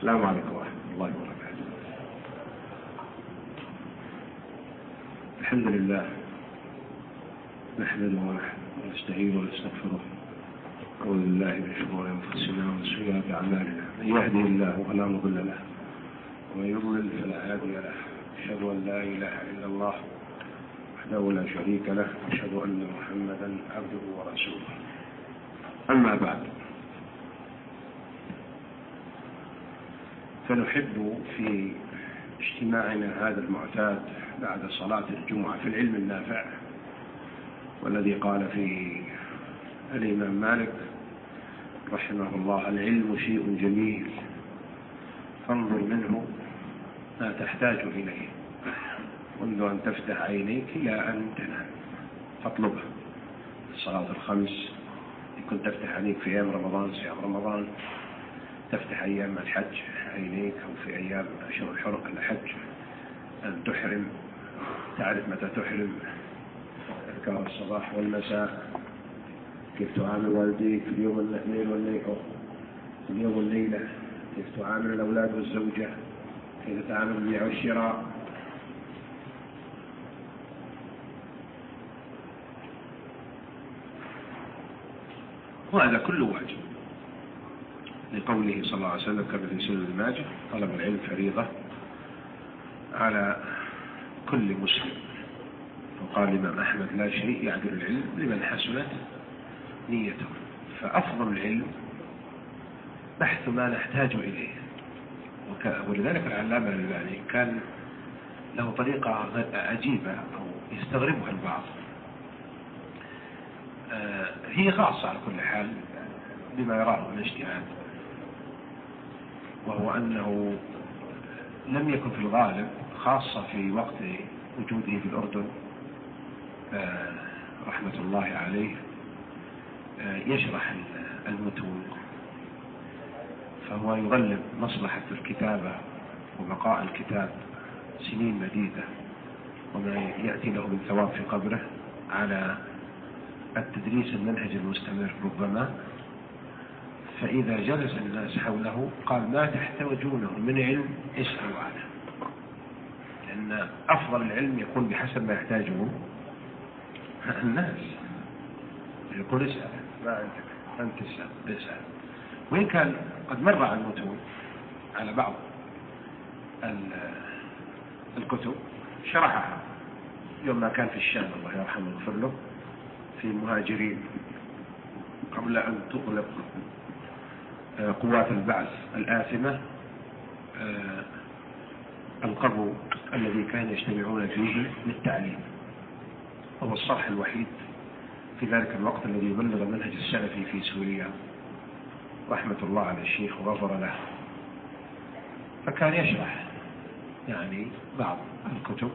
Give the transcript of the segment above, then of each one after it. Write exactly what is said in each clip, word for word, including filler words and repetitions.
السلام عليكم ورحمة الله وبركاته. الحمد لله نحمده ونستعينه ونستغفره ونعوذ بالله من شرور أنفسنا ومن سيئات أعمالنا، من يهده الله فلا مضل له ومن يضلل فلا هادي له. أشهد أن لا إله إلا الله وحده لا شريك له، وأشهد أن محمدا عبده ورسوله. أما بعد، فنحب في اجتماعنا هذا المعتاد بعد صلاة الجمعة في العلم النافع، والذي قال فيه الإمام مالك رحمه الله: العلم شيء جميل فانظر منه ما تحتاج إليه منذ أن تفتح عينيك إلى أن تنام، فاطلبه. الصلاة الخمس كنت تفتح عينيك في أيام رمضان، صيام رمضان، تفتح أيام الحج عينيك، أو في أيام أشهر الحرم الحج أن تحرم، تعرف متى تحرم، أذكار الصباح والمساء، كيف تعامل والديك في اليوم الليل والليلة، في اليوم والليلة، كيف تعامل الأولاد والزوجة، كيف تتعامل بالبيع والشراء. وهذا كله واجب لقوله صلى الله عليه وسلم كما في سنن ابن ماجه: طلب العلم فريضة على كل مسلم. وقال الإمام أحمد: لا شيء يعدل العلم لمن حسنت نيته. فأفضل العلم بحث ما نحتاج إليه. ولذلك العلامة الألباني كان له طريقة عجيبة أو يستغربها البعض، هي خاصة على كل حال بما يراه من اجتهاد، وهو أنه لم يكن في الغالب، خاصة في وقت وجوده في الأردن رحمة الله عليه، يشرح المتون، فهو يغلب مصلحة الكتابة وبقاء الكتاب سنين مديدة وما يأتي له من ثواب في قبره على التدريس المنهج المستمر ربما. فإذا جلس الناس حوله قال: ما تحتاجونه من علم اسألوا عنه، لأن أفضل العلم يكون بحسب ما يحتاجه الناس. يقول: اسأل، ما عندك أنت اسأل اسأل. وإن كان قد مر على المتون على بعض الكتب شرحها يوم ما كان في الشام، الله يرحمه ويغفر له، في المهاجرين قبل أن تغلق قوات البعث الآثمة، القبو الذي كانوا يجتمعون فيه للتعليم، هو الصرح الوحيد في ذلك الوقت الذي يبلغ المنهج السلفي في سوريا، رحمة الله على الشيخ وغفر له. فكان يشرح يعني بعض الكتب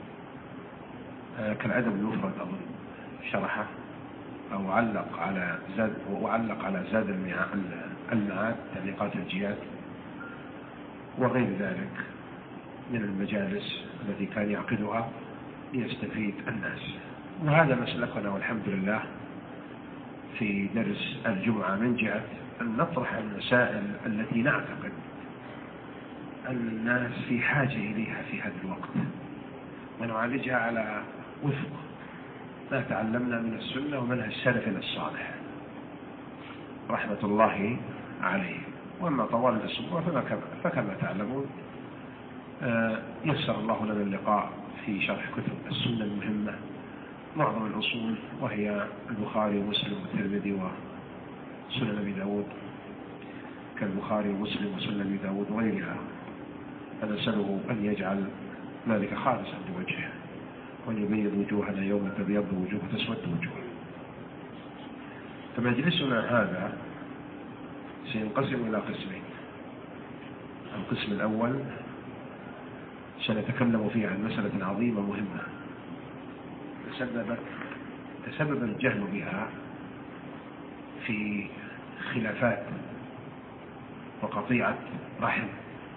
كالأدب المفرد أظن شرحه، أو علق على زاد وعلق على زاد المعاد تعليقات الجياد، وغير ذلك من المجالس التي كان يعقدها ليستفيد الناس. وهذا مسلكنا والحمد لله في درس الجمعة، من جهة أن نطرح المسائل التي نعتقد أن الناس في حاجة إليها في هذا الوقت، ونعالجها على وفق ما تعلمنا من السنة ومنهج سلفنا الصالح رحمة الله عليه. وأما طوال الأسبوع فكما تعلمون يسر الله لنا اللقاء في شرح كتب السنة المهمة، معظم الأصول، وهي البخاري ومسلم والترمذي وسنن أبي داود، كالبخاري ومسلم وسنن أبي داود وغيرها. فنسأله أن يجعل ذلك خالصا لوجهه، وأن يبيض وجوهنا يوم تبيض وجوه تسود وجوه. فمجلسنا هذا سينقسم إلى قسمين. القسم الأول سنتكلم فيه عن مسألة عظيمة مهمة تسبب تسبب الجهل بها في خلافات وقطيعة رحم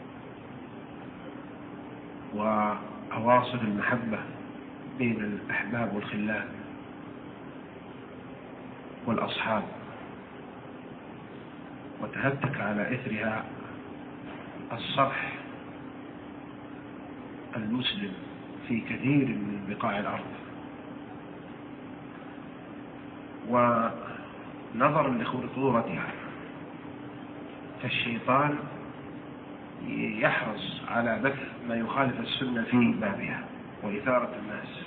وأواصر المحبة بين الأحباب والخلان والأصحاب، وتهتك على إثرها الصرح المسلم في كثير من بقاع الأرض، ونظرا لخطورتها فالشيطان يحرص على بث ما يخالف السنة في بابها وإثارة الناس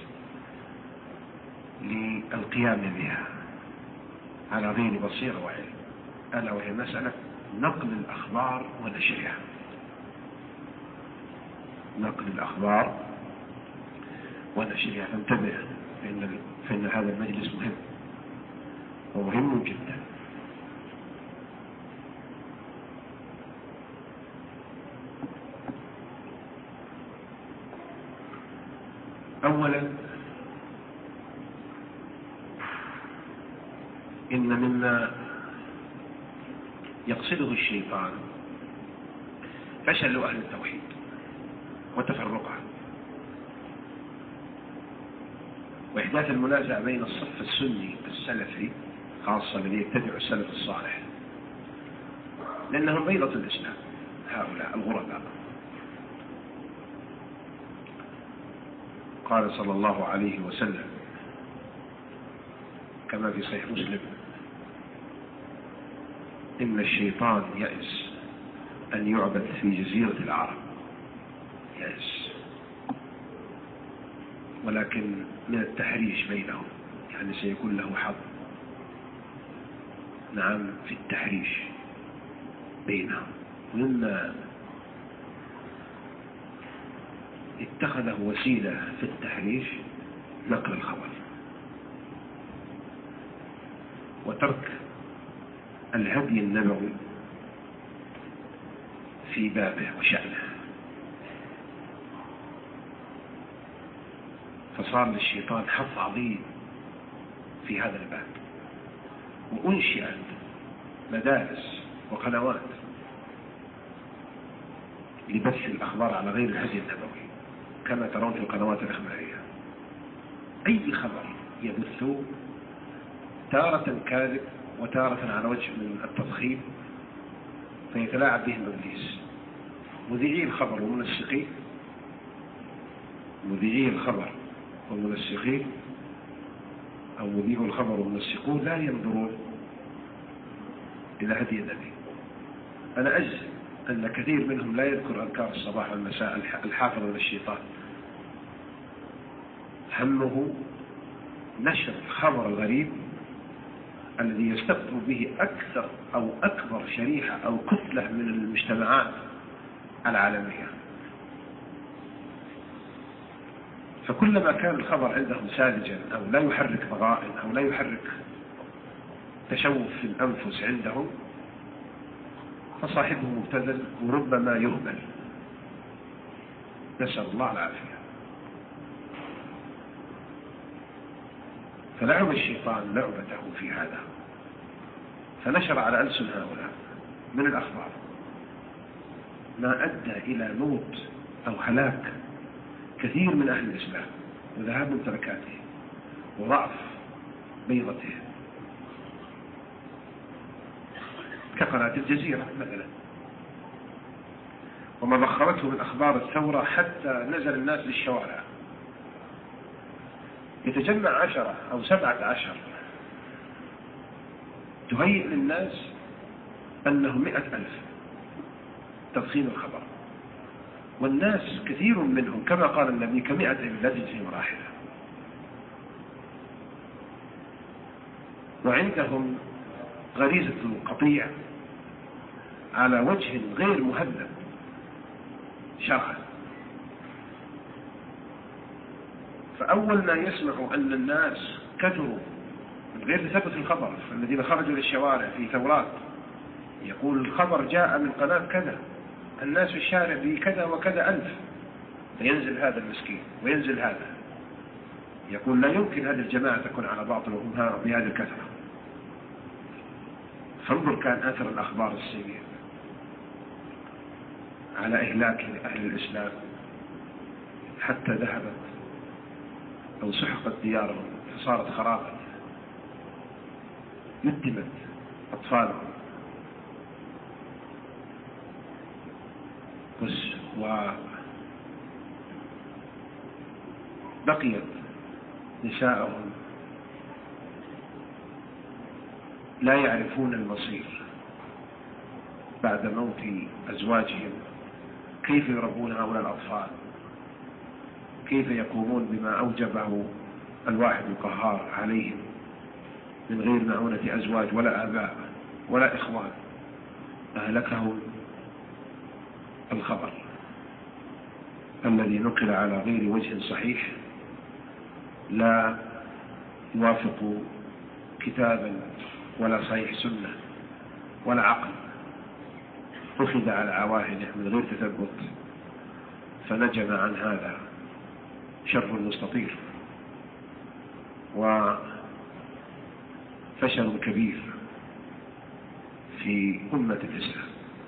للقيام بها على غير بصيرة وعلم، ألا وهي مسألة نقل الأخبار ونشرها. نقل الأخبار ونشرها، فانتبه فإن, فإن هذا المجلس مهم ومهم جدا. أولا، إن مما يقصده الشيطان فشل أهل التوحيد وتفرقها وإحداث المنازع بين الصف السني السلفي خاصة الذي يتبع السلف الصالح، لأنهم بيضة الإسلام هؤلاء الغرباء. قال صلى الله عليه وسلم كما في صحيح مسلم: إن الشيطان يئس أن يعبد في جزيرة العرب، يئس، ولكن من التحريش بينهم، يعني سيكون له حظ، نعم، في التحريش بينهم. ومما اتخذه وسيلة في التحريش نقل الخبر وترك الهدي النبوي في بابه وشأنه، فصار للشيطان حظ عظيم في هذا الباب، وأنشئت مدارس وقنوات لبث الأخبار على غير الهدي النبوي كما ترون في القنوات الإخبارية. أي خبر يبثوه تارة كاذب وتارة على وجه من التضخيم فيتلاعب بهم إبليس. مذيعي الخبر ومنسقين مذيعي الخبر والمنسقين أو مذيعو الخبر والمنسقون لا ينظرون إلى هدي النبي. أنا أجزم أن كثير منهم لا يذكر أذكار الصباح والمساء الحافظ من الشيطان، همه نشر الخبر الغريب الذي يستقطب به أكثر أو أكبر شريحة أو كتلة من المجتمعات العالمية. فكلما كان الخبر عندهم ساذجا أو لا يحرك ضغائن أو لا يحرك تشوف في الأنفس عندهم فصاحبه مبتذل وربما يهمل، نسأل الله العافية. فلعب الشيطان لعبته في هذا، فنشر على ألسن هؤلاء من الأخبار ما أدى إلى موت أو هلاك كثير من أهل الإسلام وذهاب ممتلكاته وضعف بيضته، كقناة الجزيرة مثلا، وما ضخرته من أخبار الثورة حتى نزل الناس للشوارع. يتجمع عشرة أو سبعة عشر تهيئ للناس أنه مئة ألف تضخيم الخبر، والناس كثير منهم كما قال النبي كمئة إبل في مراحل، وعندهم غريزة القطيع على وجه غير مهذب شرعا. فأول ما يسمعوا أن الناس كثروا من غير تثبت الخبر، الذين خرجوا للشوارع في ثورات يقول الخبر جاء من قناة كذا، الناس في الشارع بكذا وكذا ألف، فينزل هذا المسكين وينزل هذا يقول لا يمكن هذه الجماعة تكون على باطل وهم بهذه الكثرة. فانظر كان آثر الأخبار السيئة على إهلاك أهل الإسلام حتى ذهبت أو سحقت ديارهم فصارت خرابا، ندمت أطفالهم وبقيت نساءهم لا يعرفون المصير بعد موت أزواجهم، كيف يربون هؤلاء الأطفال، كيف يقومون بما أوجبه الواحد القهار عليهم من غير معونة أزواج ولا آباء ولا إخوان. أهلكهم الخبر الذي نقل على غير وجه صحيح لا يوافق كتابا ولا صحيح سنة ولا عقل، أخذ على عواهده من غير تثبت، فنجم عن هذا شر مستطير وفشل كبير في أمة الإسلام.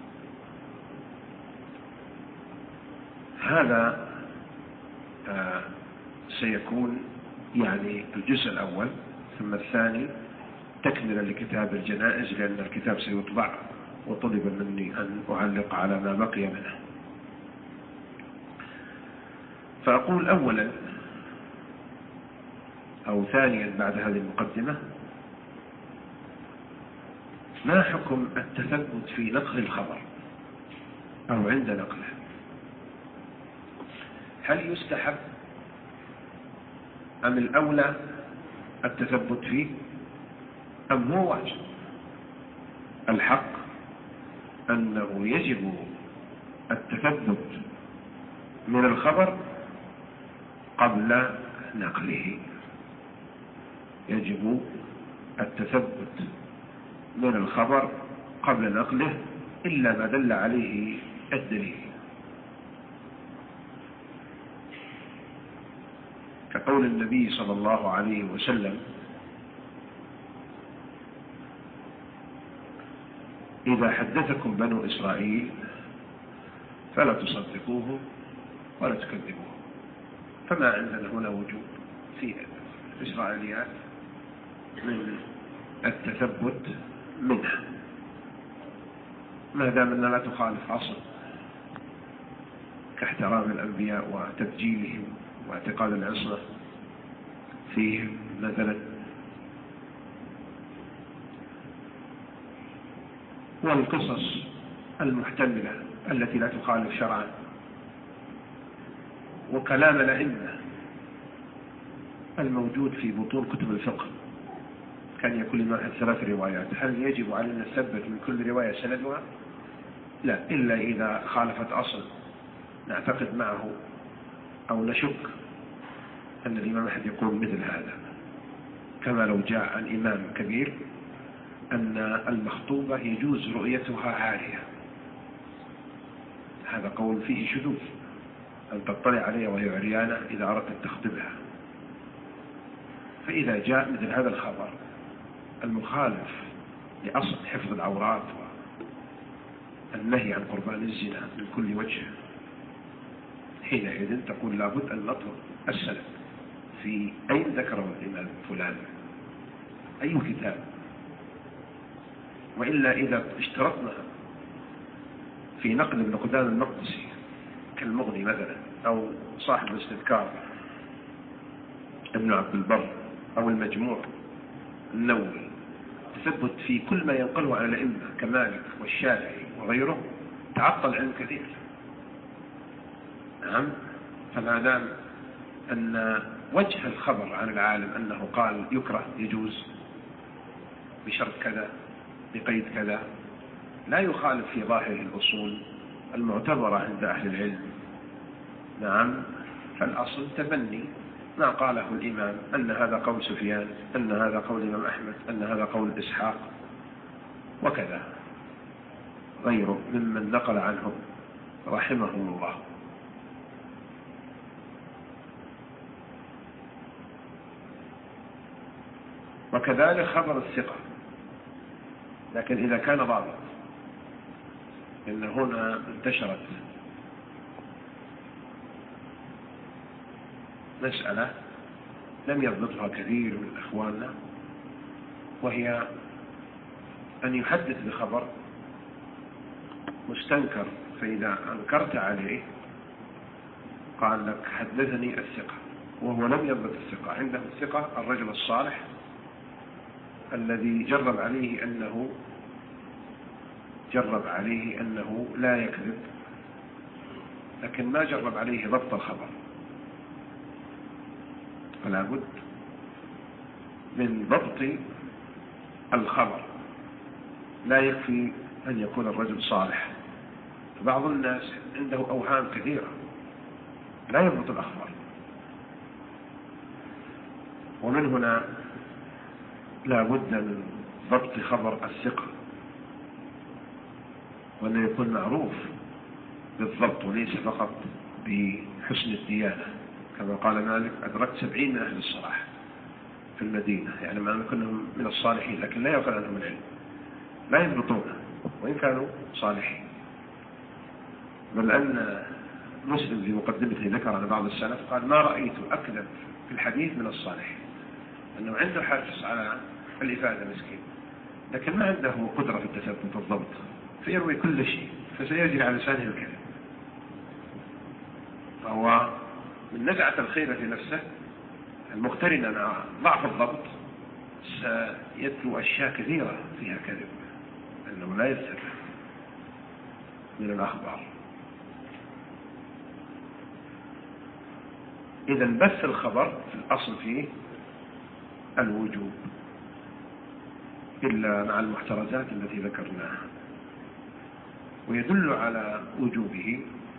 هذا آه سيكون يعني الجزء الأول، ثم الثاني تكملة لكتاب الجنائز، لأن الكتاب سيطبع وطلب مني أن أعلق على ما بقي منه. فأقول أولا أو ثانيا بعد هذه المقدمة: ما حكم التثبت في نقل الخبر أو عند نقله؟ هل يستحب أم الأولى التثبت فيه أم هو واجب؟ الحق أنه يجب التثبت من الخبر قبل نقله، يجب التثبت من الخبر قبل نقله إلا ما دل عليه الدليل، كقول النبي صلى الله عليه وسلم: إذا حدثكم بنو إسرائيل فلا تصدقوه ولا تكذبوه. فما عندنا هنا وجوب في الإسرائيليات من التثبت منها ما دام أنها لا تخالف أصل كاحترام الأنبياء وتبجيلهم واعتقاد العصمة فيهم مثلا، والقصص المحتملة التي لا تخالف شرعا، وكلام الأئمة الموجود في بطون كتب الفقه. كان يكون لنا ثلاث روايات، هل يجب علينا نثبت من كل رواية سندها؟ لا، إلا إذا خالفت أصل نعتقد معه أو نشك أن الإمام أحد يقول مثل هذا، كما لو جاء عن إمام كبير أن المخطوبة يجوز رؤيتها عارية، هذا قول فيه شذوذ، أن تطلع عليها وهي عريانة إذا أردت أن تخطبها. فإذا جاء مثل هذا الخبر المخالف لأصل حفظ العورات والنهي عن قربان الزنا من كل وجه، حينئذ تقول لابد أن نطلب السلف في أين ذكره الإمام فلان، أي كتاب، وإلا إذا اشترطنا في نقل ابن قدامة المقدسي كالمغني مثلا، أو صاحب الاستذكار ابن عبد البر، أو المجموع النووي، تثبت في كل ما ينقله على الأئمة كمالك والشافعي وغيره، تعطل علم كثير. نعم، فما دام أن وجه الخبر عن العالم أنه قال يكره يجوز بشرط كذا بقيد كذا، لا يخالف في ظاهره الأصول المعتبرة عند أهل العلم. نعم، فالأصل تبني ما قاله الإمام، أن هذا قول سفيان، أن هذا قول الإمام أحمد، أن هذا قول إسحاق، وكذا غيره ممن نقل عنهم رحمهم الله. وكذلك خبر الثقة، لكن إذا كان ضابط، إن هنا انتشرت مسألة لم يضبطها كثير من أخواننا، وهي أن يحدث بخبر مستنكر، فإذا أنكرت عليه قال لك حدثني الثقة، وهو لم يضبط الثقة. عنده الثقة الرجل الصالح الذي جرب عليه أنه جرب عليه أنه لا يكذب، لكن ما جرب عليه ضبط الخبر. فلا بد من ضبط الخبر، لا يكفي أن يكون الرجل صالح. فبعض الناس عنده أوهام كثيرة لا يضبط الأخبار، ومن هنا لا بد من ضبط خبر الثقة، وأنه يكون معروف بالضبط وليس فقط بحسن الديانة. كما قال مالك: أدركت سبعين من أهل الصلاح في المدينة، يعني ما كلهم من الصالحين، لكن لا يقال عنهم العلم، لا يضبطونه وإن كانوا صالحين. بل أن مسلم في مقدمته ذكر عن بعض السلف قال: ما رأيت أكذب في الحديث من الصالحين، أنه عنده حرص على الإفادة مسكين، لكن ما عنده قدرة في التثبت والضبط، فيروي كل شيء فسيجري على لسانه الكذب. فهو من نزعة الخير في نفسه المقترنة مع ضعف الضبط سيتلو أشياء كثيرة فيها كذب، أنه لا يثبت من الأخبار. إذا بث الخبر في الأصل فيه الوجوب، إلا مع المحترزات التي ذكرناها. ويدل على وجوبه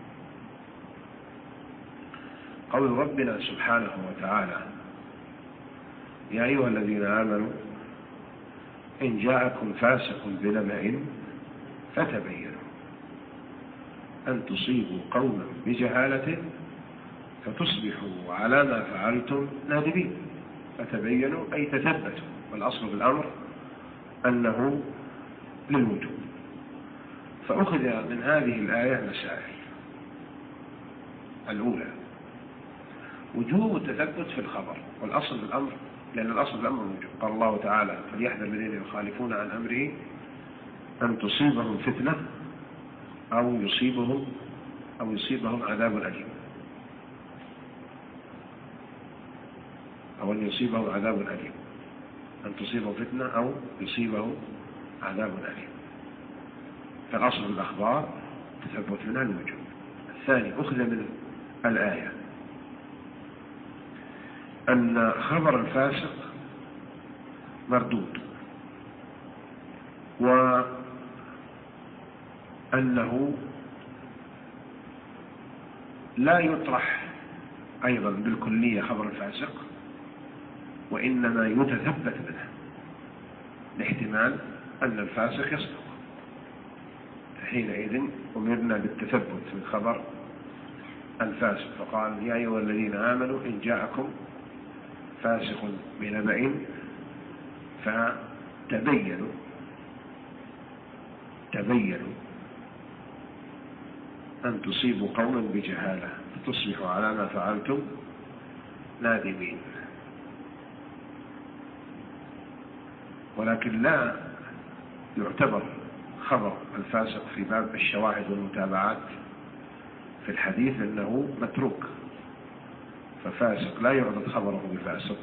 قول ربنا سبحانه وتعالى: يا أيها الذين آمنوا إن جاءكم فاسق بنبأ فتبينوا أن تصيبوا قوما بجهالة فتصبحوا على ما فعلتم نادمين. فتبينوا أي تثبتوا، والأصل في الأمر أنه للوجوب. فأخذ من هذه الآية مسائل. الأولى وجوب التثبت في الخبر، والأصل في الأمر، لأن الأصل في الأمر الوجوب. قال الله تعالى: فليحذر الذين يخالفون عن أمره أن تصيبهم فتنة أو يصيبهم أو يصيبهم عذاب أليم أو أن يصيبهم عذاب أليم أن تصيبهم فتنة أو يصيبهم عذاب أليم. فالأصل في الأخبار تثبت منها الوجوب. الثاني أخذ من الآية أن خبر الفاسق مردود، وأنه لا يطرح أيضا بالكلية خبر الفاسق، وإنما يتثبت منه لاحتمال أن الفاسق يصدق، حينئذ أمرنا بالتثبت من خبر الفاسق. فقال: يا أيها الذين آمنوا إن جاءكم فاسق بنبأ فتبينوا تبينوا أن تصيبوا قوما بجهالة فتصبحوا على ما فعلتم نادمين. ولكن لا يعتبر خبر الفاسق في باب الشواهد والمتابعات في الحديث أنه متروك، ففاسق لا يعرض خبره بفاسق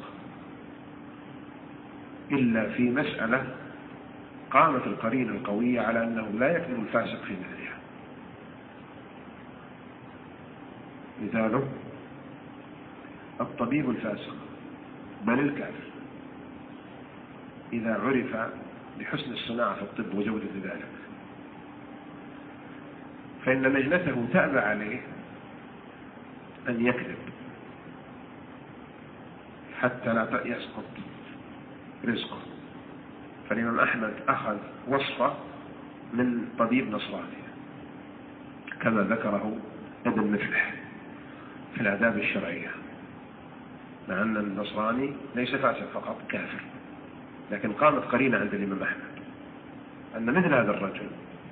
إلا في مسألة قامت القرينة القوية على أنه لا يكذب الفاسق في مثلها. مثاله الطبيب الفاسق بل الكافر، إذا عرف بحسن الصناعة في الطب وجودة ذلك، فإن مهنته تأبى عليه أن يكذب حتى لا يسقط رزقه. فالإمام أحمد أخذ وصفة من طبيب نصراني كما ذكره ابن مفلح في الآداب الشرعية، مع أن النصراني ليس فاسق فقط، كافر، لكن قامت قرينة عند الإمام أحمد أن مثل هذا الرجل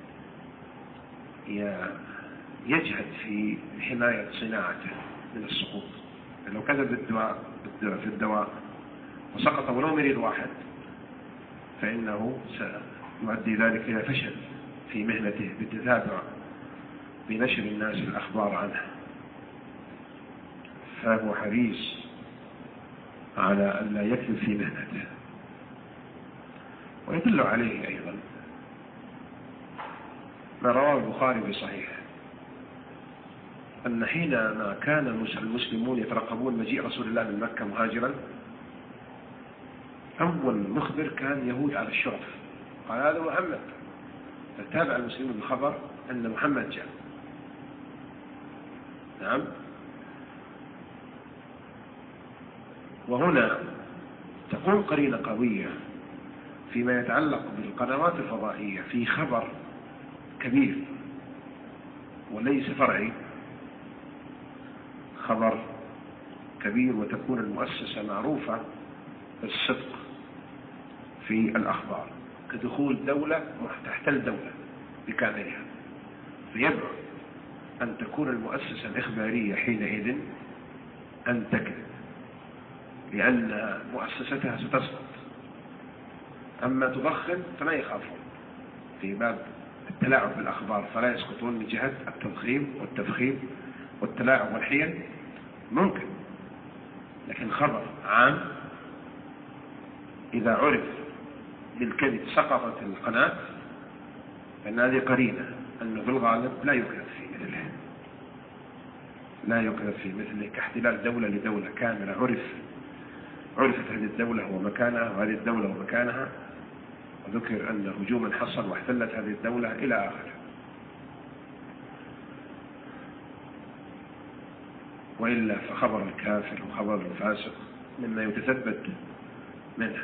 يجهد في حماية صناعته من السقوط. لو كذب الدواء في الدواء وسقط ولو مريض واحد فإنه سيؤدي ذلك إلى فشل في مهنته بالتتابع بنشر الناس الأخبار عنه. فهو حريص على أن لا يكذب في مهنته. ويدل عليه أيضا ما رواه البخاري في صحيحه أن حينما كان المسلمون يترقبون مجيء رسول الله من مكة مهاجرا، أول مخبر كان يهود على الشرف، قال هذا محمد، فتابع المسلمون بالخبر أن محمد جاء. نعم. وهنا تكون قرينة قوية فيما يتعلق بالقنوات الفضائية في خبر كبير وليس فرعي، خبر كبير، وتكون المؤسسة معروفة بالصدق في الأخبار، كدخول دولة تحتل دولة بكاملها، فيبعد أن تكون المؤسسة الإخبارية حينئذ أن تكذب، لأن مؤسستها ستسقط. أما تضخم فما يخافون في باب التلاعب بالأخبار، فلا يسقطون من جهة التضخيم والتفخيم والتلاعب والحيل ممكن، لكن خبر عام إذا عرف بالكذب سقطت القناة، فإن هذه قرينة أنه في الغالب لا يكذب في مثله، لا يكذب في مثله، كاحتلال دولة لدولة كاملة عرف عرفت هذه الدولة ومكانها وهذه الدولة ومكانها، وذكر أن هجوما حصل واحتلت هذه الدولة إلى آخره. وإلا فخبر الكافر وخبر الفاسق مما يتثبت منه.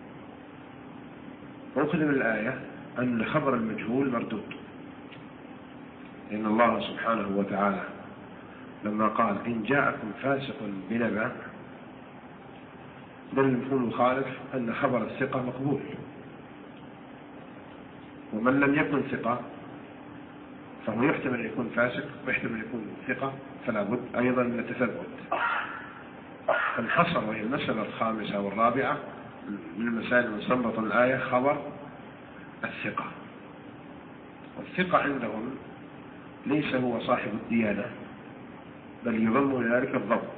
وأخذ من الآية أن خبر المجهول مردود، لأن الله سبحانه وتعالى لما قال إن جاءكم فاسق بنبأ، بل المفهوم الخالف أن خبر الثقة مقبول، ومن لم يكن ثقة فهو يحتمل أن يكون فاسق ويحتمل أن يكون ثقة، فلا بد أيضا من التثبت. فانحصر، وهي المسألة الخامسة والرابعة من المسائل المستنبطة من الآية، خبر الثقة. والثقة عندهم ليس هو صاحب الديانة، بل يضم لذلك الضبط،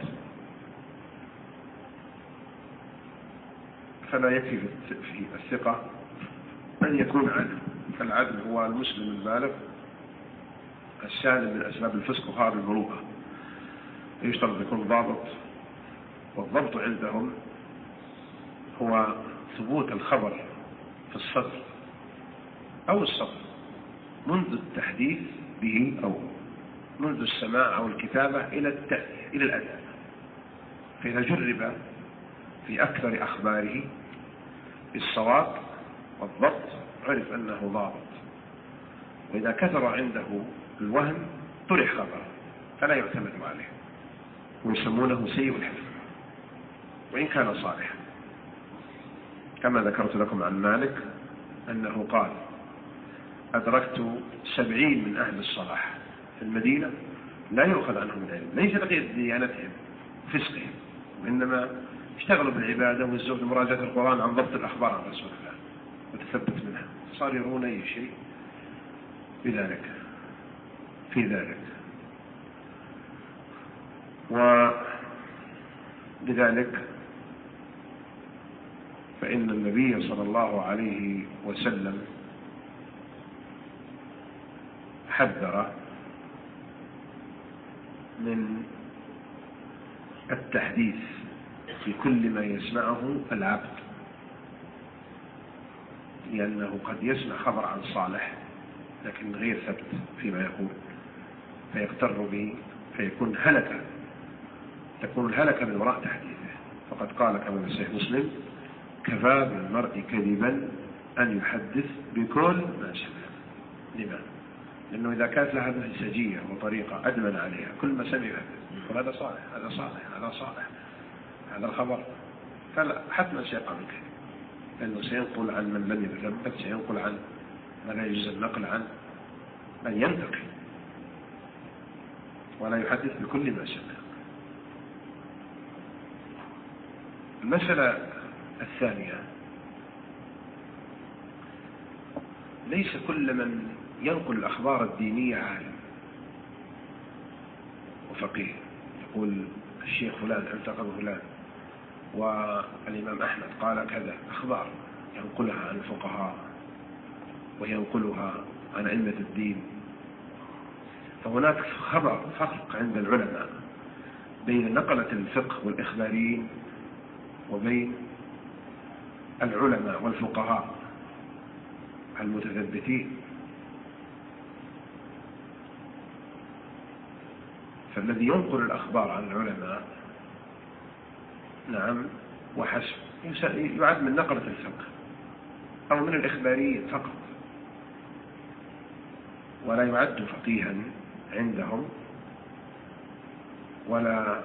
فلا يكفي في الثقة أن يكون عدل، فالعدل هو المسلم البالغ السالم من أسباب الفسق وخارج المروءة، يشترط يكون ضابط. والضبط عندهم هو ثبوت الخبر في الصدر أو السطر منذ التحديث به أو منذ السماع أو الكتابة إلى التأثير إلى الأداء. فإذا جرب في أكثر أخباره بالصواب والضبط عرف أنه ضابط، وإذا كثر عنده الوهم طرح خبره فلا يعتمد عليه، ويسمونه سيء الحفظ وإن كان صالحا، كما ذكرت لكم عن مالك أنه قال أدركت سبعين من أهل الصلاح في المدينة لا يؤخذ عنهم العلم، ليس لقيت ديانتهم فسقهم، وإنما اشتغلوا بالعبادة والزهد ومراجعة القرآن عن ضبط الأخبار عن رسول الله وتثبت منها، صار يرون أي شيء بذلك في ذلك. ولذلك فإن النبي صلى الله عليه وسلم حذر من التحديث في كل ما يسمعه العبد، لأنه قد يسمع خبر عن صالح لكن غير ثبت فيما يقول فيغتر به فيكون هلكا، تكون الهلكة من وراء تحديثه. فقد قال كما في صحيح مسلم كفى بالمرء كذبا أن يحدث بكل ما سمع. لماذا؟ لأنه إذا كانت له هذه السجية وطريقة أدمن عليها كل ما سمع يحدث، وهذا صالح هذا صالح هذا صالح هذا الخبر، فلا حتما سيقع من كذب، لأنه سينقل عن من لم يتثبت، سينقل عن من لا يجوز النقل عن من ينتقل، ولا يحدث بكل ما سمع. المسألة الثانية ليس كل من ينقل الأخبار الدينية عالم وفقيه. يقول الشيخ فلان التقى فلان، والإمام أحمد قال كذا، أخبار ينقلها عن الفقهاء وينقلها عن أئمة الدين. فهناك خبر فرق عند العلماء بين نقلة الفقه والإخباريين وبين العلماء والفقهاء المتثبتين. فالذي ينقل الأخبار عن العلماء نعم وحسب يعد من نقلة الفقه أو من الإخباريين فقط، ولا يعد فقيها عندهم ولا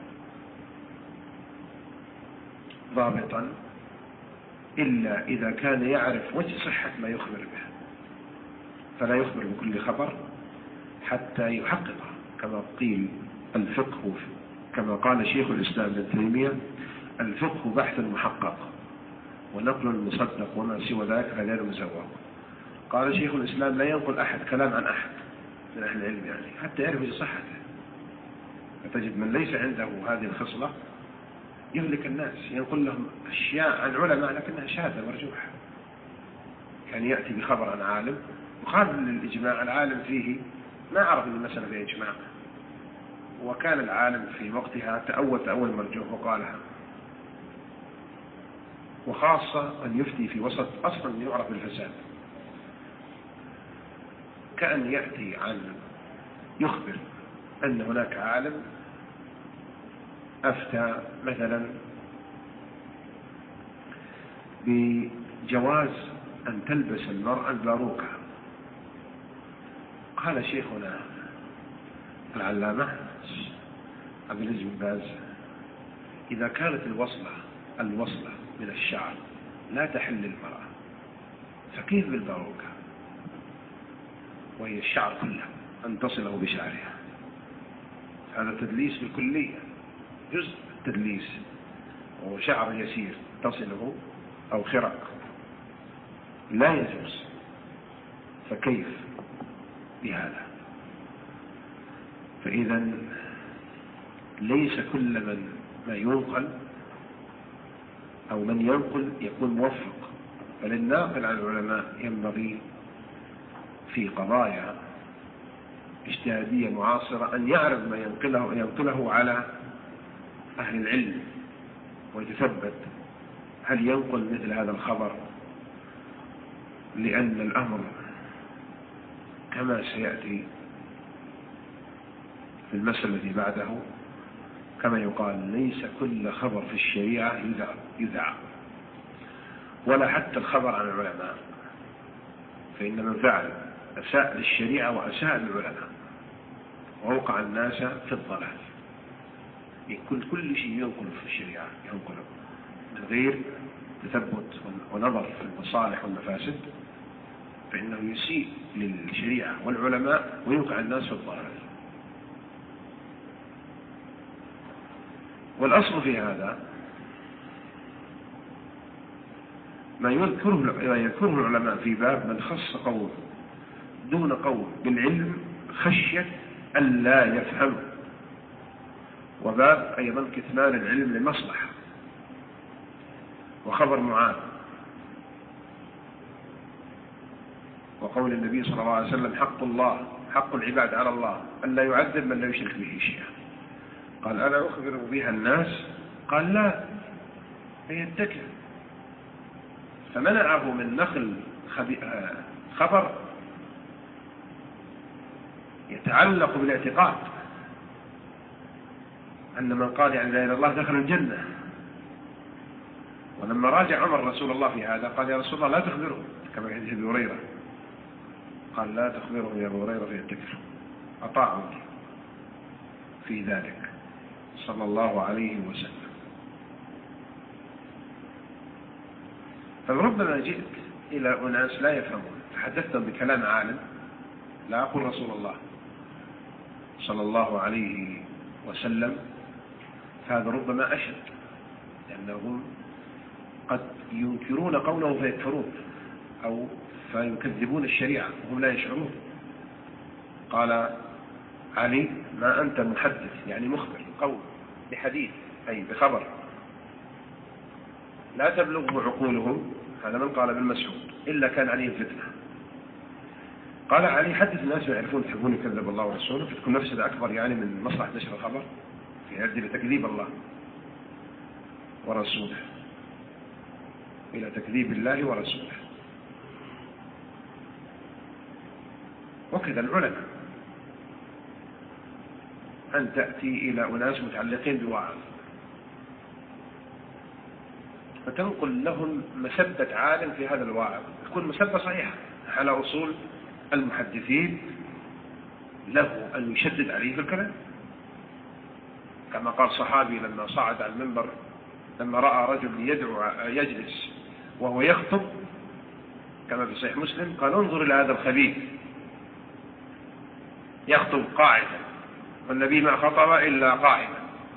ضابطا إلا إذا كان يعرف وجه صحة ما يخبر به، فلا يخبر بكل خبر حتى يحققه. كما قيل الفقه كما قال شيخ الإسلام ابن تيمية: الفقه بحث محقق ونقل مصدق وما سوى ذلك غير مزوق. قال شيخ الإسلام: لا ينقل أحد كلام عن أحد من أهل العلم يعني حتى يعرف صحته. فتجد من ليس عنده هذه الخصلة يهلك الناس، ينقل لهم أشياء عن علماء لكنها شاذة مرجوحة. كان يأتي بخبر عن عالم مخالف للإجماع، العالم فيه ما عرف أن المسألة فيها إجماع، وكان العالم في وقتها تأول تأول مرجوح وقالها، وخاصة أن يفتي في وسط أصلا يعرف بالفساد، كأن يأتي عن يخبر أن هناك عالم أفتى مثلا بجواز أن تلبس المرأة الباروكة. قال شيخنا العلامة عبد العزيز بن باز: إذا كانت الوصلة الوصلة من الشعر لا تحل للمرأة فكيف بالباروكة وهي الشعر كله أن تصله بشعرها؟ هذا تدليس بالكلية، جزء التدليس وشعر يسير تصله أو خرق لا يجوز، فكيف بهذا؟ فإذا ليس كل من ما ينقل أو من ينقل يكون موفق، بل الناقل عن العلماء ينبغي في قضايا اجتهادية معاصرة أن يعرف ما ينقله, ينقله على أهل العلم ويتثبت هل ينقل مثل هذا الخبر، لأن الأمر كما سيأتي في المسألة التي بعده كما يقال: ليس كل خبر في الشريعة يذاع، ولا حتى الخبر عن العلماء، فإن من فعل أساء للشريعة وأساء للعلماء ووقع الناس في الضلال. يكون كل شيء ينقل في الشريعة ينقل من غير تثبت ونظر في المصالح والمفاسد، فإنه يسيء للشريعة والعلماء ويوقع الناس في الضلال. والأصل في هذا ما يذكره ما يذكره العلماء في باب من خص قول دون قول بالعلم خشية أن لا يفهم، وباب أيضا كتمان العلم لمصلحة، وخبر معاذ، وقول النبي صلى الله عليه وسلم: حق الله حق العباد على الله أن لا يعذب من لا يشرك به شيئا. قال: أنا أخبر بها الناس؟ قال: لا، فيتكل. فمنعه من نقل خبر يتعلق بالاعتقاد أن من قال يعني لا إله إلا الله دخل الجنة. ولما راجع عمر رسول الله في هذا قال: يا رسول الله لا تخبره، كما في حديث أبي هريرة، قال: لا تخبره يا أبو هريرة فيتكل. أطاعوا في ذلك صلى الله عليه وسلم. فربما جئت إلى أناس لا يفهمون فحدثتهم بكلام عالم، لا أقول رسول الله صلى الله عليه وسلم، فهذا ربما أشد، لأنهم قد ينكرون قوله فيكفرون أو فيكذبون الشريعة وهم لا يشعرون. قال علي: ما أنت محدث يعني مخبر قول بحديث أي بخبر لا تبلغه عقولهم، هذا من قال بالمسعود إلا كان عليه فتنة. قال علي حدث الناس يعرفون تحبون يكذب الله ورسوله، فتكون مفسدة أكبر يعني من مصلحة نشر الخبر في يؤدي لتكذيب الله ورسوله، إلى تكذيب الله ورسوله. وكذا العلماء، أن تأتي إلى أناس متعلقين بوعظ فتنقل لهم مسبة عالم في هذا الواعظ، تكون مسبة صحيحة على أصول المحدثين، له أن يشدد عليه في الكلام، كما قال صحابي لما صعد على المنبر لما رأى رجل يدعو يجلس وهو يخطب كما في صحيح مسلم، قال انظر إلى هذا الخبيث يخطب قاعدا والنبي ما خطب إلا قائما.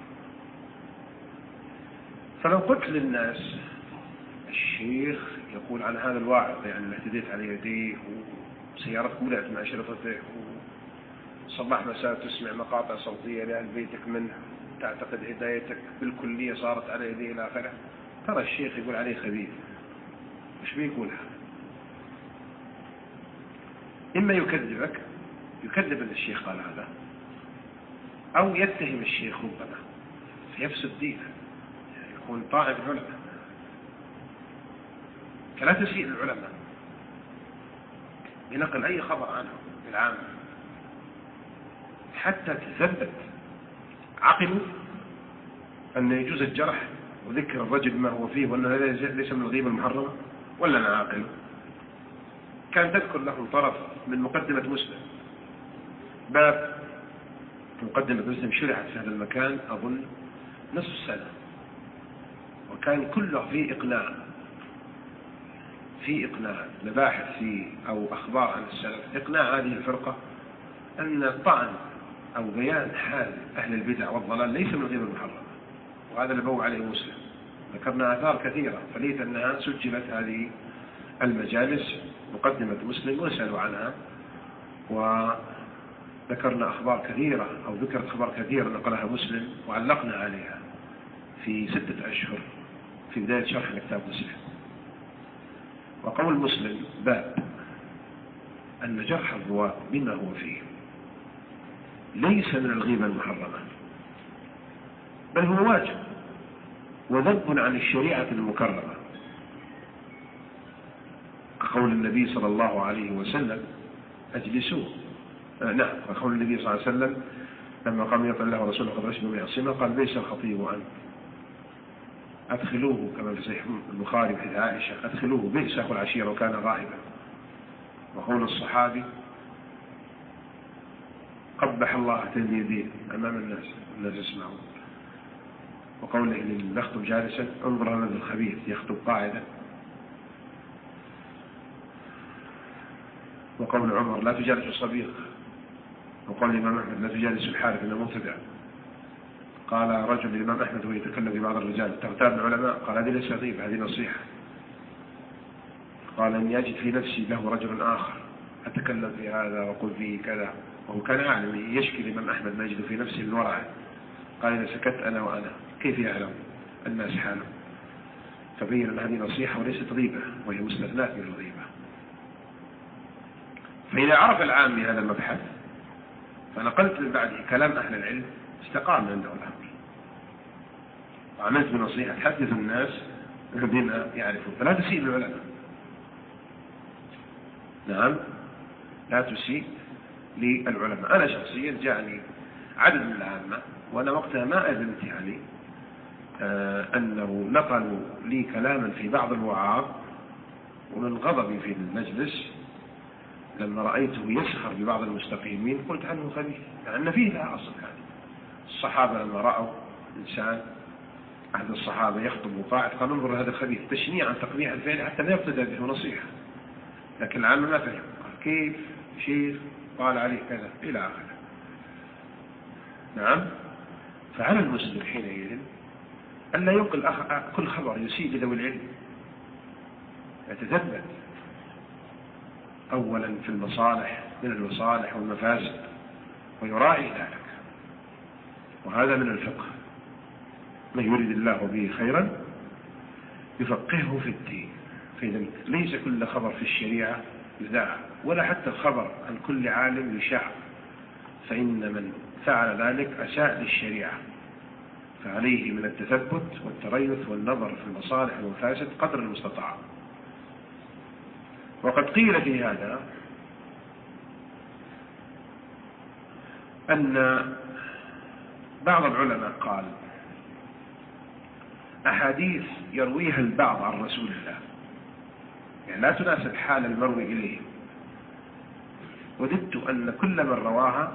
فلو قلت للناس الشيخ يقول عن هذا الواعظ يعني اللي اهتديت على يديه وسيارتك ملأت مع أشرطته وصباح مساء تسمع مقاطع صوتية لأهل بيتك منه تعتقد هدايتك بالكلية صارت على يديه إلى آخره، ترى الشيخ يقول عليه خبيث، وش بيقول هذا؟ إما يكذبك يكذب أن الشيخ قال هذا، أو يتهم الشيخ ربما فيفسد دينه، يعني يكون طاعن العلماء. فلا تسيء العلماء بنقل أي خبر عنهم بالعامة حتى تثبت. عقلوا أن يجوز الجرح وذكر الرجل ما هو فيه وأنه ليس من الغيبة المحرمة، ولا أنا عاقل؟ كان تذكر لهم طرف من مقدمة مسلم، باب مقدمة مسلم شرعت في هذا المكان أظن نصف سنة، وكان كله في إقناع في إقناع مباحث فيه أو أخبار عن السلف، إقناع هذه الفرقة أن الطعن أو بيان حال أهل البدع والضلال ليس من الغيبة المحرمة، وهذا اللي بوع عليه مسلم. ذكرنا آثار كثيرة فليت أنها سجلت هذه المجالس مقدمة مسلم وسألوا عنها، وذكرنا أخبار كثيرة أو ذكرت أخبار كثيرة نقلها مسلم وعلقنا عليها في ستة أشهر في بداية شرح كتاب مسلم. وقول مسلم باب أن جرح الرواة بما هو فيه ليس من الغيبة المحرمة، بل هو واجب وذب عن الشريعة المكرمة، كقول النبي صلى الله عليه وسلم أجلسوا آه نعم وقول النبي صلى الله عليه وسلم لما قام يطلع الله ورسوله قد رشدوا من عصمه قال ليس الخطيب عنه أدخلوه، كما في صحيح البخاري حديث عائشة أدخلوه بئس أخو العشيرة وكان غائبا. وقول الصحابي قبح الله تلميذين أمام الناس الناس يسمعون. وقوله إن يخطب جالسا انظر هذا الخبيث يخطب قاعدا. وقول عمر لا تجالس الصبيغ. وقول الإمام أحمد لا تجالس الحارث إنه مبتدع. قال رجل الإمام أحمد وهو يتكلم في بعض الرجال تغتاب العلماء، قال هذه ليس غيبة هذه نصيحة. قال إني أجد في نفسي له رجل آخر أتكلم في هذا وقل فيه كذا، وهو كان أعلم يشكي الإمام أحمد ما يجد في نفسه من ورعه. قال إذا سكت أنا وأنا كيف يعلم الناس حاله؟ فبين أن هذه نصيحة وليست غيبة وهي مستثنات من الغيبة. فإذا عرف العام هذا المبحث فنقلت من بعده كلام أهل العلم استقام عنده الأمر وعملت بنصيحة تحدث الناس بما يعرفون. فلا تسيء للعلماء، نعم لا تسيء للعلماء. أنا شخصيا جاءني عدد من العامة وأنا وقتها ما أذنت يعني آه أنه نقلوا لي كلاما في بعض الوعاظ، ومن غضبي في المجلس لما رأيته يسخر ببعض المستقيمين قلت عنه خبيث، لأن فيه لها أصل. هذا الصحابة لما رأوا إنسان أحد الصحابة يخطب وقاعد قال انظر هذا خبيث، تشنيع عن تقبيح الفعل حتى لا يقتدى به نصيحة. لكن العامة ما فهم، قال كيف شيخ قال عليه كذا إلى آخره. نعم. فعلى المسلم حينئذ أن لا ينقل كل خبر يسيء لذوي العلم، يتثبت أولا في المصالح من المصالح والمفاسد ويراعي ذلك، وهذا من الفقه من يريد الله به خيرا يفقهه في الدين. فإذا ليس كل خبر في الشريعة يذاع، ولا حتى الخبر عن كل عالم يشاع، فإن من فعل ذلك أساء للشريعة، فعليه من التثبت والتريث والنظر في المصالح والمفاسد قدر المستطاع. وقد قيل في هذا أن بعض العلماء قال أحاديث يرويها البعض عن رسول الله يعني لا تناسب حال المروي إليه، وددت أن كل من رواها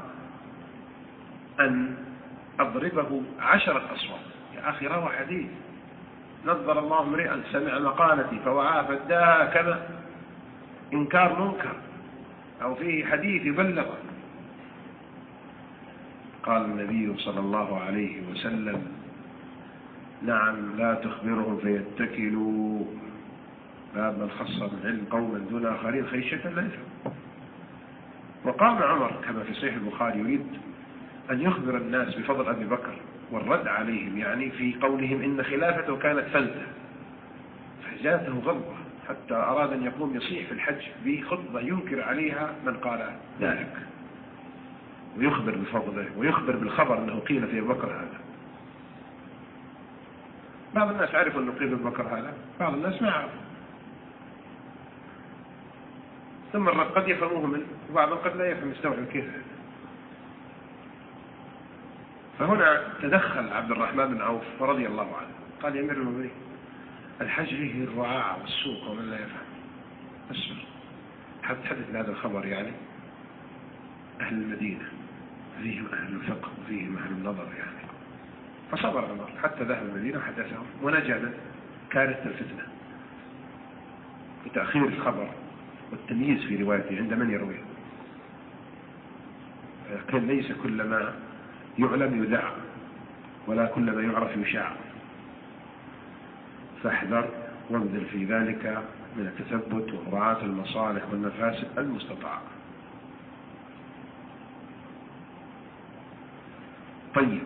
أن أضربه عشرة أصوات. يا أخي روى حديث نظر الله امرئا سمع مقالتي فوعاه فاداها كما إنكار منكر، أو فيه حديث يبلغ. قال النبي صلى الله عليه وسلم: نعم لا تخبرهم فيتكلوا، باب من خص بالعلم قوما دون آخرين خيشة لا يفهم. وقام عمر كما في صحيح البخاري يريد أن يخبر الناس بفضل أبي بكر والرد عليهم، يعني في قولهم إن خلافته كانت فلتة، فجاءته غضبة حتى أراد أن يقوم يصيح في الحج بخطبة ينكر عليها من قال ذلك، ويخبر بفضله ويخبر بالخبر أنه قيل في أبي بكر هذا. بعض الناس عرفوا أنه قيل في أبي بكر هذا، بعض الناس ما عرفوا، ثم قد يفهموه منه وبعضهم قد لا يفهم يستوعب كيف. فهنا تدخل عبد الرحمن بن عوف رضي الله عنه قال: يا أمير المؤمنين الحج فيه الرعاع والسوق ومن لا يفهم، أسمع حتى حدث هذا الخبر يعني أهل المدينة فيهم أهل الفقه وفيهم أهل النظر يعني. فصبر عمر حتى ذهب المدينة وحدثهم ونجا من كارثة الفتنة بتأخير الخبر والتمييز في روايته عند من يرويه. كان ليس كل ما يعلم يذاع ولا كل ما يعرف يشاع، فاحذر وابذل في ذلك من التثبت ومراعاة المصالح والمفاسد المستطاعة. طيب،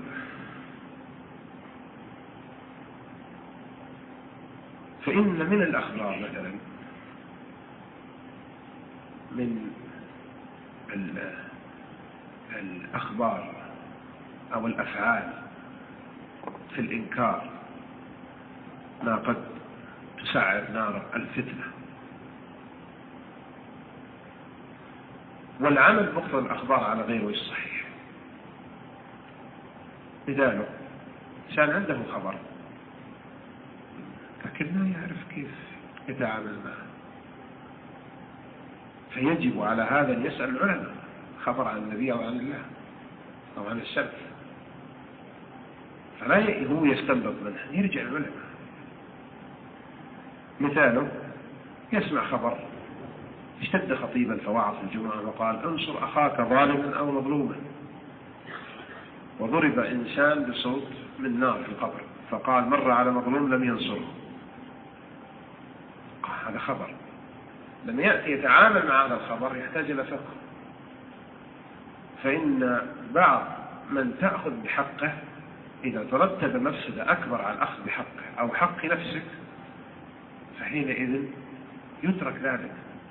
فإن من الأخبار مثلا من الأخبار أو الأفعال في الإنكار ما قد تسعر نار الفتنة، والعمل بمقتضى الأخبار على غير وجه صحيح. مثاله إنسان عنده خبر لكن لا يعرف كيف يتعامل معه، فيجب على هذا أن يسأل العلماء، خبر عن النبي أو عن الله أو عن السلف، فلا هو يستنبط منه، يرجع العلماء. مثاله يسمع خبر اشتد خطيبا فوعظ في الجمعة وقال: انصر أخاك ظالما أو مظلوما، وضرب إنسان بصوت من نار في القبر فقال: مر على مظلوم لم ينصره. هذا خبر، لما يأتي يتعامل مع هذا الخبر يحتاج إلى فقه. فإن بعض من تأخذ بحقه إذا ترتب مفسدة أكبر على الأخذ بحقه أو حق نفسك فحينئذ يترك ذلك،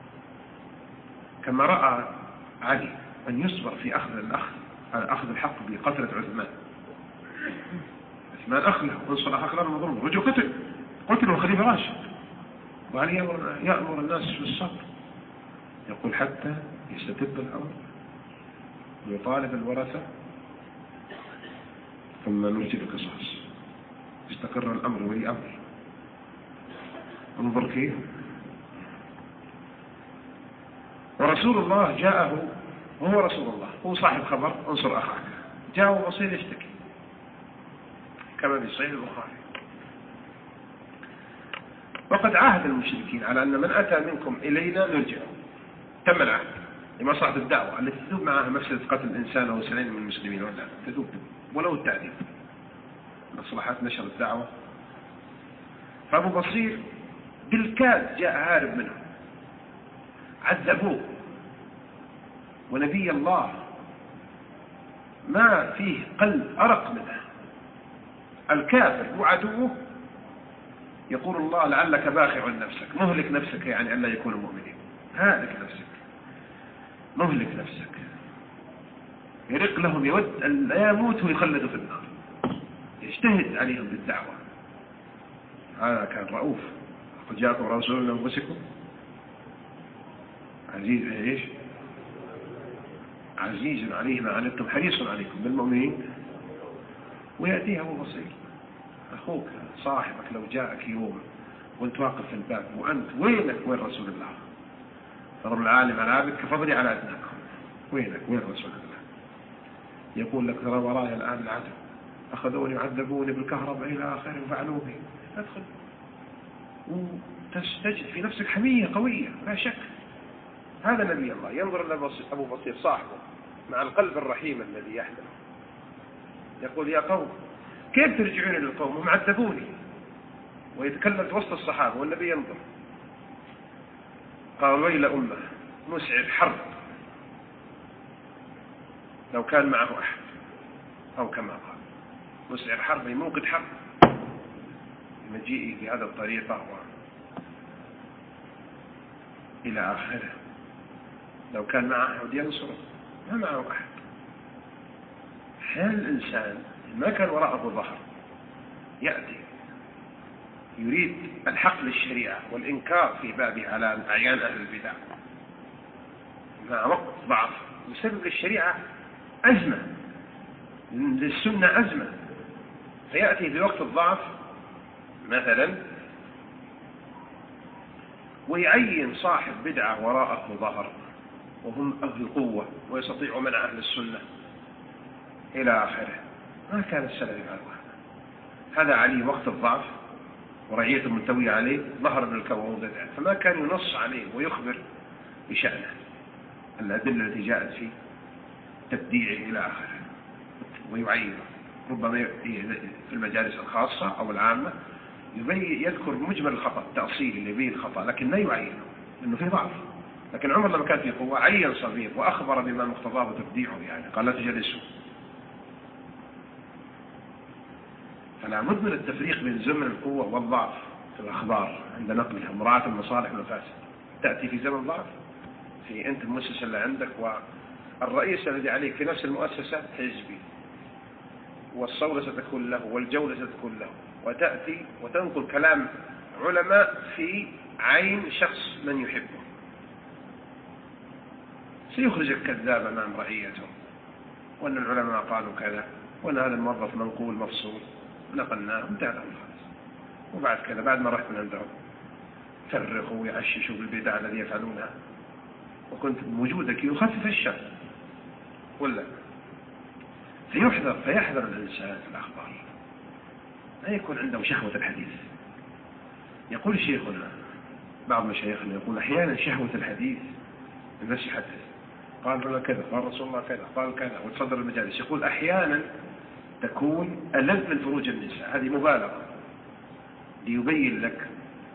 كما رأى علي أن يصبر في أخذ الأخذ على أخذ الحق بقتلة عثمان. عثمان أخله وانصر أخاك لا مظلوم، رجل قتل قتله خليفة راشد، وعلي يأمر الناس بالصبر، يقول حتى يستتب الأمر ويطالب الورثة ثم نرجع القصاص، استقر الأمر ولي أمر. انظر كيف. ورسول الله جاءه وهو رسول الله، هو صاحب خبر انصر أخاك، جاءه بصير يشتكي كما في صحيح البخاري. وقد عاهد المشركين على أن من أتى منكم إلينا نرجعه، تم العهد لمصلحة الدعوة التي تدوب معها مفسدة قتل الإنسان أو سنين من المسلمين، ولا تدوب ولو التعذيب، مصلحات نشر الدعوة. فأبو بصير بالكاد جاء هارب منه، عذبوه، ونبي الله ما فيه قلب أرق منه، الكافر وعدوه يقول الله لعلك باخع نفسك، مهلك نفسك يعني ألا يكونوا مؤمنين، هالك نفسك، مهلك نفسك، يرق لهم، يود أن لا يموت ويخلدوا في النار، يجتهد عليهم بالدعوة. هذا كان رؤوف. قد جاءكم رسول من أنفسكم عزيز ايش؟ عزيز عليه ما عنتم حريص عليكم بالمؤمنين. ويأتيه أبو بصير أخوك صاحبك لو جاءك يوم وانت واقف في الباب وأنت وينك وين رسول الله؟ فضل العالم على عابد كفضلي على أدناكم، وينك وين رسول الله؟ يقول لك ترى وراي الآن العدو أخذوني وعذبوني بالكهرباء إلى آخره وفعلوا بي. أدخل وتجد في نفسك حمية قوية لا شك. هذا نبي الله ينظر إلى أبو بصير صاحبه مع القلب الرحيم الذي يحمله، يقول يا قوم كيف ترجعون للقوم هم عذبوني، ويتكلم في وسط الصحابة والنبي ينظر. قال ويل أمة مسعد حرب لو كان معه أحد، أو كما قال مسعد حرب يموقد حرب مجيئه بهذا الطريقة إلى آخره. لو كان معه أحد ينصره، ما معه أحد. حال الإنسان ما كان وراءه ظهر يأتي يريد الحق للشريعة والإنكار في بابه على أعيان أهل البدع مع وقت ضعف يسبب للشريعة أزمة، للسنة أزمة، فيأتي في وقت الضعف مثلا ويعين صاحب بدعة وراءه ظهر وهم أهل قوة ويستطيع منع أهل السنة إلى آخره. ما كان السلف يفعل هذا. هذا علي وقت الضعف ورعيته منتوية عليه ظهر من الكون بدعة، فما كان ينص عليه ويخبر بشأنه الأدلة التي جاءت في تبديعه إلى آخره ويعينه. ربما في المجالس الخاصة أو العامة يذكر مجمل الخطأ التأصيلي اللي يبين الخطأ لكن لا يعينه لأنه في ضعف. لكن عمر لما كان في قوة عين صغير وأخبر بما مقتضاه تبديعه، يعني قال لا تجلسوا. فلا بد من التفريق بين زمن القوة والضعف في الأخبار عند نقلها، مراعاة المصالح والمفاسد. تأتي في زمن ضعف في أنت المؤسسة اللي عندك والرئيس الذي عليك في نفس المؤسسة حزبي، والصولة ستكون له والجولة ستكون له، وتأتي وتنقل كلام علماء في عين شخص من يحبه، سيخرجك كذاب أمام رعيته وأن العلماء قالوا كذا وأن هذا الموظف منقول مفصول نقلناه انتهى الأمر. وبعد كذا بعد ما رحت من عندهم فرقوا ويعششوا بالبدع الذي يفعلونها، وكنت بوجودك يخفف الشر ولا فيحذر فيحذر الإنسان في الأخبار لا يكون عنده شهوة الحديث. يقول شيخنا بعض مشايخنا يقول أحيانا شهوة الحديث الناس يحدث قال لنا كذا قال رسول الله كذا قال كذا وتصدر المجالس، يقول أحيانا تكون ألذ من فروج النساء. هذه مبالغة ليبين لك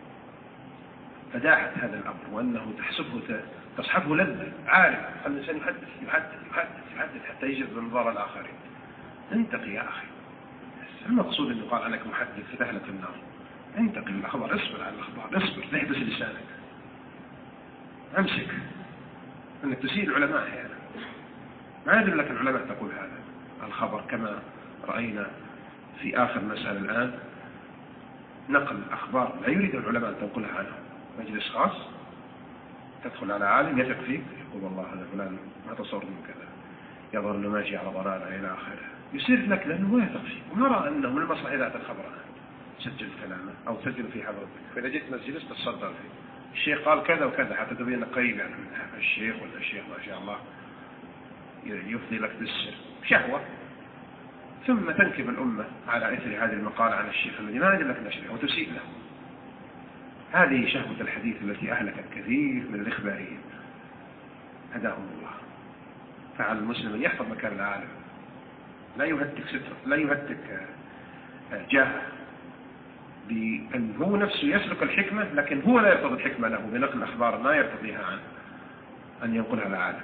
فداحة هذا الأمر وأنه تحسبه تصحبه لذة عارف. الإنسان يحدث يحدث يحدث يحدث حتى يجذب انظار الآخرين. انتقي يا أخي، المقصود أن يقال عنك محدث فتهلك النار. انتقي الأخبار، اصبر على الأخبار، اصبر لا يحبس لسانك، أمسك أنك تسيء العلماء أحيانا. ما يدل لك العلماء تقول هذا الخبر كما رأينا في آخر مسألة الآن نقل الأخبار لا يريد العلماء أن تنقلها عنه. مجلس خاص تدخل على عالم يثق فيك يقول والله هذا فلان ما تصور من كذا يظهر أنه ماشي على ضلالة إلى آخره، يصير لك لأنه ما يثق فيك ونرى أنه من المصلحة ذات الخبر سجل كلامه أو سجل في حضرتك. فإذا جيت مجلس تتصدر فيه الشيخ قال كذا وكذا حتى تبين قريب يعني من الشيخ ولا الشيخ ما شاء الله يفضي لك بالسر شهوة، ثم تنكب الأمة على إثر هذه المقالة عن الشيخ الذي ما يدل لك نشره وتسيء له. هذه شهوة الحديث التي أهلكت كثير من الإخباريين هداهم الله. فعلى المسلم أن يحفظ مكان العالم، لا يهتك ستره، لا يهتك جاهه، بأن هو نفسه يسلك الحكمة لكن هو لا يرتضي الحكمة له بنقل الأخبار ما يرتضيها عنه أن ينقلها العالم،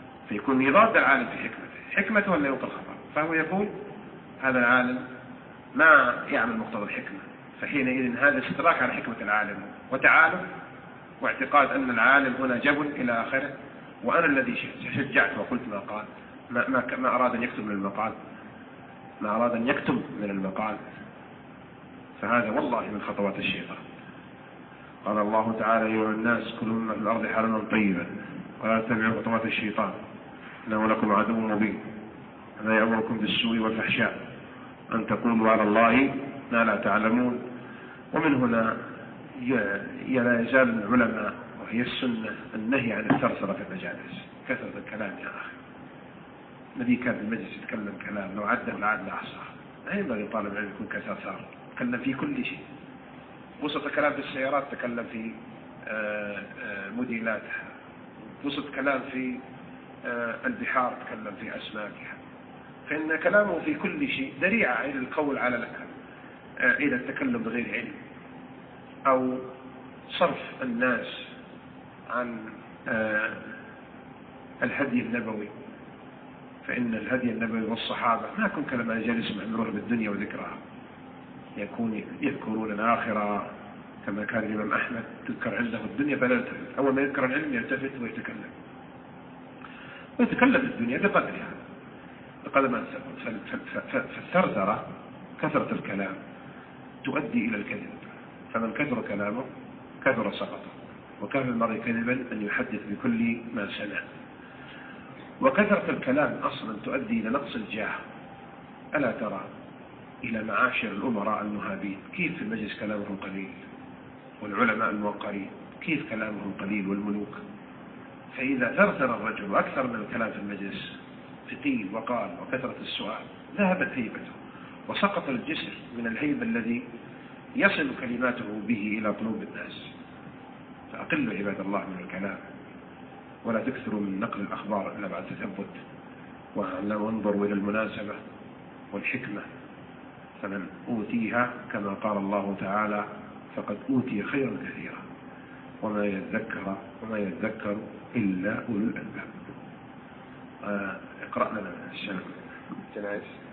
فيكون يضاد العالم في حكمته حكمته أن ينقل الخبر. فهو يقول هذا العالم ما يعمل مقتضى الحكمة، فحينئذ هذا استدراك على حكمة العالم وتعالى، واعتقاد أن العالم هنا جبل إلى آخره، وأنا الذي شجعت وقلت ما قال، ما, ما, ما أراد أن يكتب من المقال، ما أراد أن يكتب من المقال، فهذا والله من خطوات الشيطان. قال الله تعالى: أيها الناس كلوا مما في الأرض حلالا طيبا ولا تتبعوا خطوات الشيطان إنه لكم عدو مبين لا يأمركم بالسوء والفحشاء أن تقولوا على الله ما لا تعلمون. ومن هنا لا يزال العلماء وهي السنة النهي عن الثرثرة في المجالس، كثرة الكلام يا أخي. الذي كان في المجلس يتكلم كلام لو عده العاد لا أحصاه، لا ينبغي طالب العلم يكون كثرثار، تكلم في كل شيء. وسط كلام في السيارات تكلم في موديلاتها، وسط كلام في البحار تكلم في أسماكها، فإن كلامه في كل شيء ذريعة إلى القول على إلى التكلم بغير علم أو صرف الناس عن الهدي النبوي. فإن الهدي النبوي والصحابة ما كن كلام جالس يعمرون بالدنيا وذكرها، يكون يذكرون الآخرة كما كان الإمام أحمد تذكر عنده الدنيا فلا يلتفت، أول ما يذكر العلم يلتفت ويتكلم ويتكلم في الدنيا بقدرها بقدر ما فالثرثرة كثرة الكلام تؤدي إلى الكذب، فمن كثر كلامه كثر سقطه، وكان المرء كذبا أن يحدث بكل ما سمع. وكثرة الكلام أصلا تؤدي إلى نقص الجاه. ألا ترى إلى معاشر الأمراء المهابين كيف في المجلس كلامهم قليل، والعلماء الموقرين كيف كلامهم قليل، والملوك. فإذا ثرثر الرجل وأكثر من الكلام في المجلس في قيل وقال وكثرة السؤال ذهبت هيبته، وسقط الجسر من الهيبة الذي يصل كلماته به إلى قلوب الناس. فأقلوا عباد الله من الكلام، ولا تكثروا من نقل الأخبار إلا بعد تثبت، وانظروا إلى المناسبة والحكمة. فمن أوتيها كما قال الله تعالى فقد أوتي خيرا كثيرا وما يذكر وما يذكر إلا أولو الألباب. اقرأ لنا الشمس جنائز.